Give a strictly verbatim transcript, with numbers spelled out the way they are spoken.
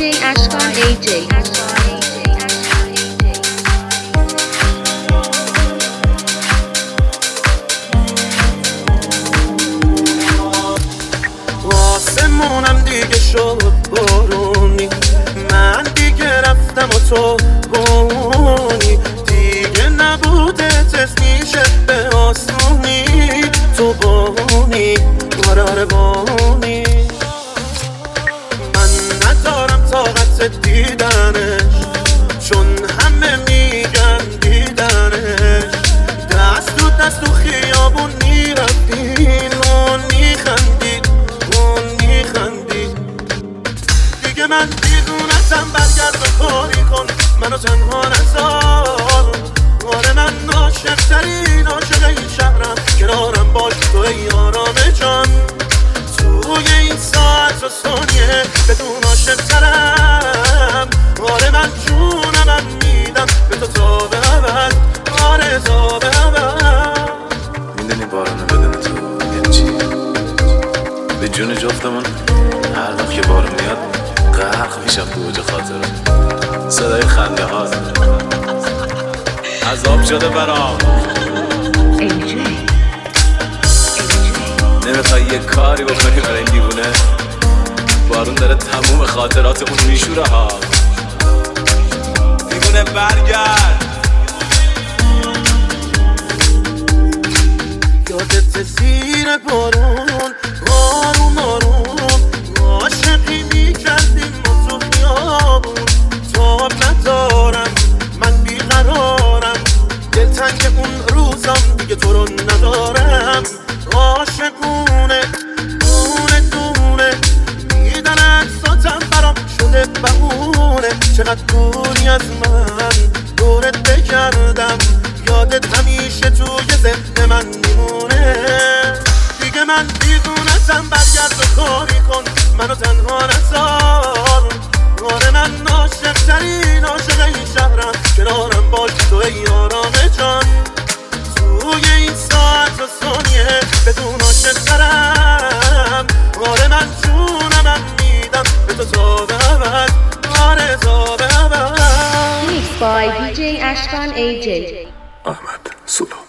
دی جی اشکان ای جی. آسمونم دیگه شد بارونی، من دیگه رفتم و تو بونی، دیگه نبوده تسمیشه به آسونی، تو بونی قرار بونی. من ندارم طاقت دیدنش، چون همه میگن دیدنش، دست تو دست تو خیابون میرفتین و میخندید دیگه. من دیوونتم، برگرد و کاری کن، منو تنها نذار. آره من عاشق ترین عاشق این شهرم، کنارم باش تو ای آرام جان. توی این ساعت و ثانیه بدون عاشق ترم. آره من جونم میدم به تو تا به ابد، آره تا به ابد. میدونی بارونه بدون تو یعنی چی؟ به جون جفتمون هر وقت که بارون میاد غرق میشم تو اوج خاطره. صدای خنده هاست عذاب شده برام. نمیخوای یه کاری بکنی برای این دیوونه؟ بارون داره تموم خاطراتمون میشوره ها. دیوونه برگرد. یادت زیر بارون آروم آروم عاشقی میکردیم ما تو خیابون. تاب ندارم من بیقرارم، دلتنگ اون روزم دیگه تو رو ندارم. عاشقونه دونه دونه دیدن عکساتم برام شده بهونه. چقدر دوری از من دورت بگردم، یادت همیشه توی ذهن من میمونه. دیگه من دیوونتم، برگرد و کاری کن، منو تنها نذار. آره من عاشق ترین عاشق این شهرم، کنارم باش تو ای آرام جان. توی این ساعت و ثانیه بدون عاشق ترم. آره من جونم میدم به تو تا به ابد، آره تا به ابد. Mixed by دی جی اشکان ای جی. احمد سولو.